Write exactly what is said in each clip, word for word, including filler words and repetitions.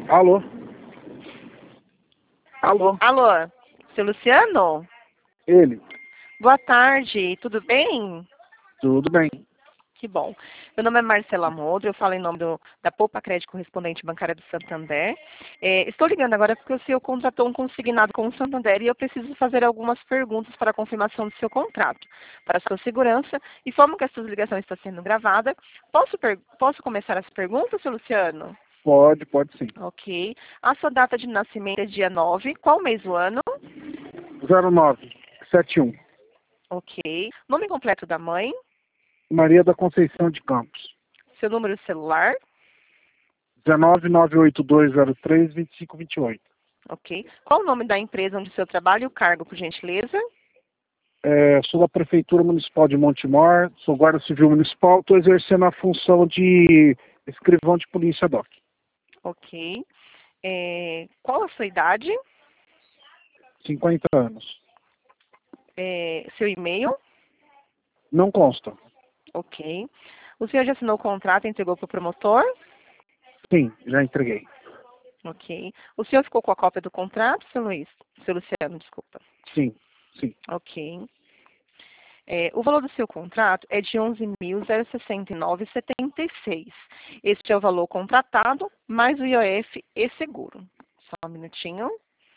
Alô? Alô? Alô, seu Luciano? Ele? Boa tarde, tudo bem? Tudo bem. Que bom. Meu nome é Marcela Modro, eu falo em nome do, da Poupa Crédito Correspondente Bancária do Santander. É, estou ligando agora porque o senhor contratou um consignado com o Santander e eu preciso fazer algumas perguntas para a confirmação do seu contrato, para a sua segurança. E como que essa ligação está sendo gravada, posso, posso começar as perguntas, seu Luciano? Pode, pode sim. Ok. A sua data de nascimento é dia nove. Qual mês do ano? zero nove sete um. Ok. Nome completo da mãe? Maria da Conceição de Campos. Seu número celular? um nove nove oito dois zero três dois cinco dois oito. Ok. Qual o nome da empresa onde o senhor trabalha e o cargo, por gentileza? É, sou da Prefeitura Municipal de Montemor, sou guarda civil municipal, estou exercendo a função de escrivão de polícia doc. Ok. É, qual a sua idade? cinquenta anos. É, seu e-mail? Não consta. Ok. O senhor já assinou o contrato e entregou para o promotor? Sim, já entreguei. Ok. O senhor ficou com a cópia do contrato, seu Luiz? Seu Luciano, desculpa. Sim, sim. Ok. É, o valor do seu contrato é de onze mil sessenta e nove reais e setenta e seis centavos. Este é o valor contratado, mais o I O F e seguro. Só um minutinho.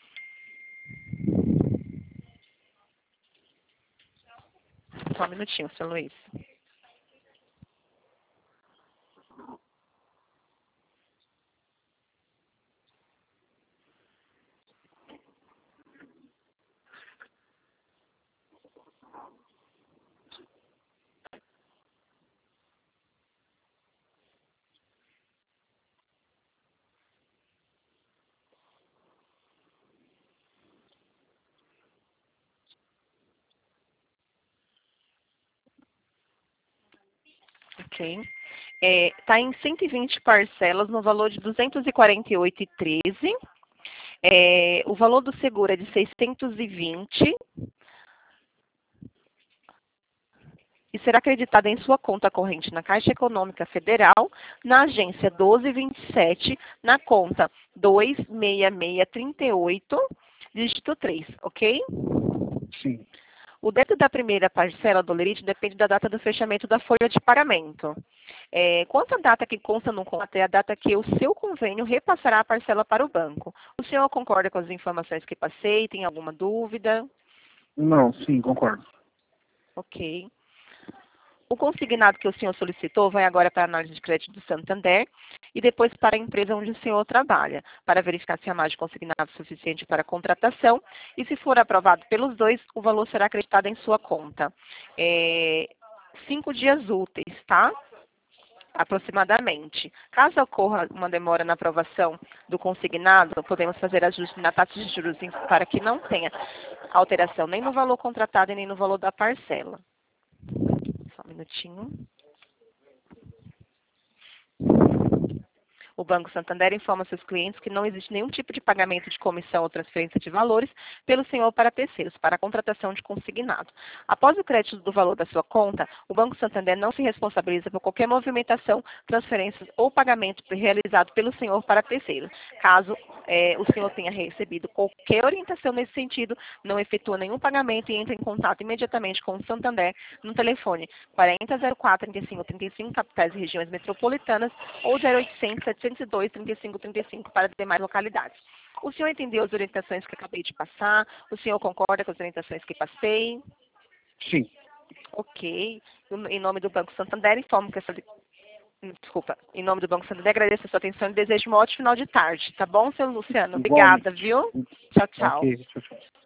Só um minutinho, seu Luiz. Ok. Está em cento e vinte parcelas no valor de duzentos e quarenta e oito reais e treze centavos. É, o valor do seguro é de seiscentos e vinte e será acreditado em sua conta corrente na Caixa Econômica Federal, na agência doze vinte e sete, na conta dois seis seis três oito, dígito três, ok? Sim. O débito da primeira parcela do lerite depende da data do fechamento da folha de pagamento. É, quanto à data que consta no contrato é a data que o seu convênio repassará a parcela para o banco. O senhor concorda com as informações que passei? Tem alguma dúvida? Não, sim, concordo. Ok. O consignado que o senhor solicitou vai agora para a análise de crédito do Santander e depois para a empresa onde o senhor trabalha, para verificar se há mais de consignado suficiente para a contratação e, se for aprovado pelos dois, o valor será acreditado em sua conta. É, cinco dias úteis, tá? Aproximadamente. Caso ocorra uma demora na aprovação do consignado, podemos fazer ajustes na taxa de juros para que não tenha alteração nem no valor contratado e nem no valor da parcela. Só um minutinho. O Banco Santander informa seus clientes que não existe nenhum tipo de pagamento de comissão ou transferência de valores pelo senhor para terceiros, para a contratação de consignado. Após o crédito do valor da sua conta, o Banco Santander não se responsabiliza por qualquer movimentação, transferência ou pagamento realizado pelo senhor para terceiros. Caso é, o senhor tenha recebido qualquer orientação nesse sentido, não efetua nenhum pagamento e entre em contato imediatamente com o Santander no telefone quarenta, zero quatro, trinta e cinco, trinta e cinco, capitais e regiões metropolitanas, ou zero oitocentos, setecentos e dois, trinta e cinco, trinta e cinco para demais localidades. O senhor entendeu as orientações que acabei de passar? O senhor concorda com as orientações que passei? Sim. Ok. Em nome do Banco Santander, informo que essa... Desculpa. Em nome do Banco Santander, agradeço a sua atenção e desejo um ótimo final de tarde. Tá bom, seu Luciano? Obrigada, Igualmente. viu? Tchau, tchau. Ok, tchau, tchau.